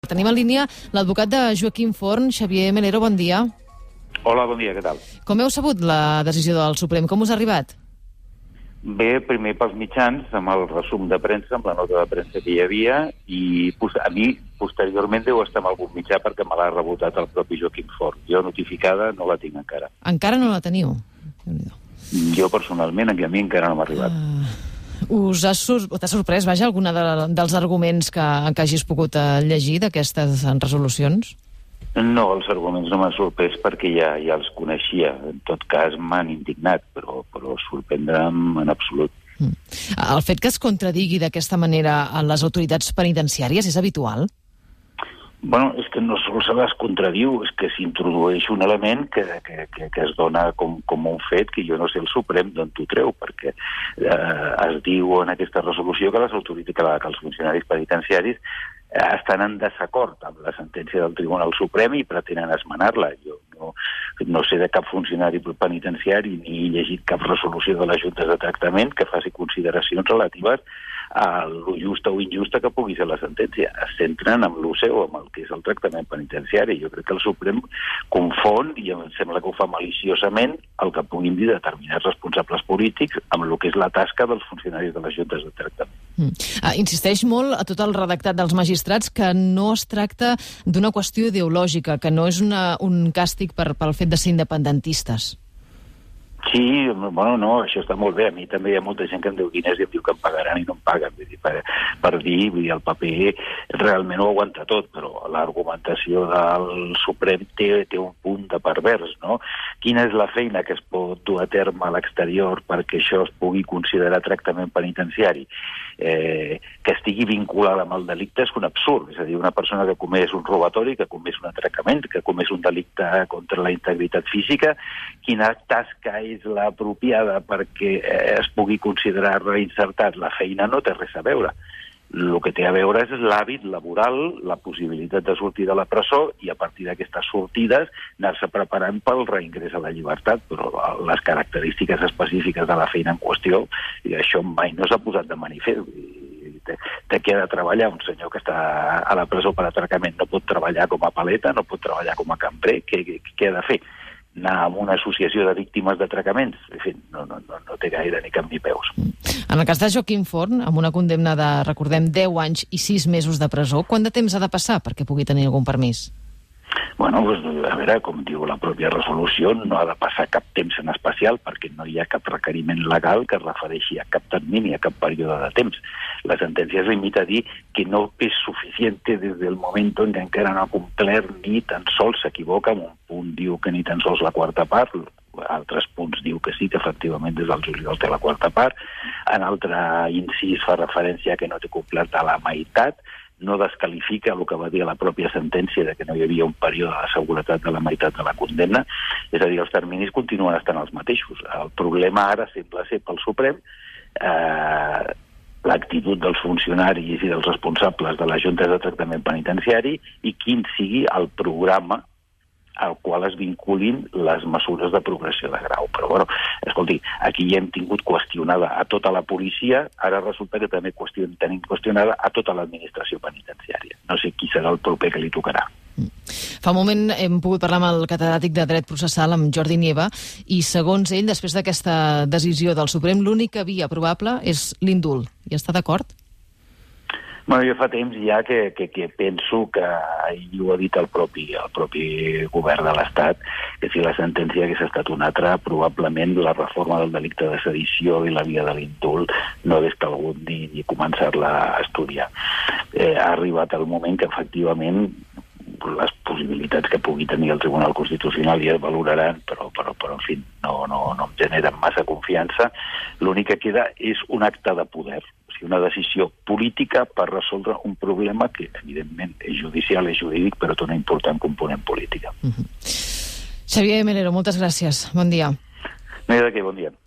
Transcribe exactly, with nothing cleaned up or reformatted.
Tenim en línia l'advocat de Joaquim Forn, Xavier Melero, bon dia. Hola, bon dia, què tal? Com heu sabut la decisió del Suprem? Com us ha arribat? Bé, primer pels mitjans, amb el resum de premsa, amb la nota de premsa que hi havia, i a mi, posteriorment, deu estar en algun mitjà perquè me l'ha rebotat el propi Joaquim Forn. Jo, notificada, no la tinc encara. Encara no la teniu? Jo, personalment, a mi encara no m'ha arribat. Uh... Us ha sor... t'ha sorprès, vaja, alguna de, dels arguments que, que hagis pogut uh, llegir d'aquestes resolucions? No, els arguments no m'han sorprès perquè ja, ja els coneixia. En tot cas, m'han indignat, però, però sorprendre'm en absolut. Mm. El fet que es contradigui d'aquesta manera a les autoritats penitenciàries és habitual? Bueno, és que no sols se les contradiu, és que s'introdueix un element que, que, que, que es dona com, com un fet que jo no sé el Suprem d'on t'ho treu, perquè eh, es diu en aquesta resolució que les autoritats, que, la, que els funcionaris penitenciaris eh, estan en desacord amb la sentència del Tribunal Suprem i pretenen esmenar-la. Jo no, no sé de cap funcionari penitenciari ni he llegit cap resolució de les juntes de tractament que faci consideracions relatives a lo justa o injusta que pugui ser la sentència. Es centren en l'U C E o amb el que és el tractament penitenciari. Jo crec que el Suprem confon, i em sembla que ho fa maliciosament, el que puguin dir determinats responsables polítics amb el que és la tasca dels funcionaris de les juntes de tractament. Mm. Ah, insisteix molt a tot el redactat dels magistrats que no es tracta d'una qüestió ideològica, que no és una, un càstig per, pel fet de ser independentistes. Sí, bueno, no, això està molt bé. A mi també hi ha molta gent que em deu diners i em diu que em pagaran i no em paguen. Vull dir, per, per dir, vull dir, el paper realment ho aguanta tot, però l'argumentació del Suprem té, té un punt de pervers, no? Quina és la feina que es pot dur a terme a l'exterior perquè això es pugui considerar tractament penitenciari? Eh, que estigui vinculada amb el delicte és un absurd. És a dir, una persona que comés un robatori, que comés un atracament, que comés un delicte contra la integritat física, quina tasca és la apropiada perquè eh, es pugui considerar reinsertat? La feina no té res a veure. El que té a veure és l'hàbit laboral, la possibilitat de sortir de la presó i a partir d'aquestes sortides anar-se preparant pel reingrés a la llibertat, però les característiques específiques de la feina en qüestió, i això mai no s'ha posat de manifest. De què ha de treballar un senyor que està a la presó per atracament? No pot treballar com a paleta, no pot treballar com a cambrer, què, què, què ha de fer? Anar a una associació de víctimes d'atracaments? En fi, no, no, no, no té gaire ni cap ni peus. En el cas de Joaquim Forn, amb una condemna de, recordem, deu anys i sis mesos de presó, quant de temps ha de passar perquè pugui tenir algun permís? Bueno, doncs, a veure, com diu la pròpia resolució, no ha de passar cap temps en especial perquè no hi ha cap requeriment legal que es refereixi a cap termini, a cap període de temps. La sentència es limita a dir que no és suficient des del moment en què encara no ha complert ni tan sols s'equivoca. En un punt diu que ni tan sols la quarta part, altres punts diu que sí, que efectivament des del juliol té la quarta part, en altre incís fa referència a que no té complert a la meitat, no descalifica el que va dir a la pròpia sentència de que no hi havia un període de seguretat de la meitat de la condemna. És a dir, els terminis continuen estant els mateixos. El problema ara sembla ser pel Suprem eh, l'actitud dels funcionaris i dels responsables de les juntes de tractament penitenciari i quin sigui el programa al qual es vinculin les mesures de progressió de grau. Però, bueno, escolti, aquí ja hem tingut qüestionada a tota la policia, ara resulta que també qüestion, tenim qüestionada a tota l'administració penitenciària. No sé qui serà el proper que li tocarà. Fa un moment hem pogut parlar amb el catedràtic de dret processal, amb Jordi Nieva, i segons ell, després d'aquesta decisió del Suprem, l'única via probable és l'indult. Hi està d'acord? Bueno, jo fa temps ja que, que, que penso que, i ho ha dit el propi, el propi govern de l'Estat, que si la sentència hagués estat una altra, probablement la reforma del delicte de sedició i la via de l'indult no hagués calgut ni, ni començar-la a estudiar. Eh, ha arribat el moment que, efectivament, les possibilitats que pugui tenir el Tribunal Constitucional ja es valoraran, però, però, però en fi, no, no, no em generen massa confiança. L'únic que queda és un acte de poder, o sigui, una decisió política per resoldre un problema que, evidentment, és judicial, és jurídic, però té una important component política. Mm-hmm. Xavier Melero, moltes gràcies. Bon dia. No hi ha de què, bon dia.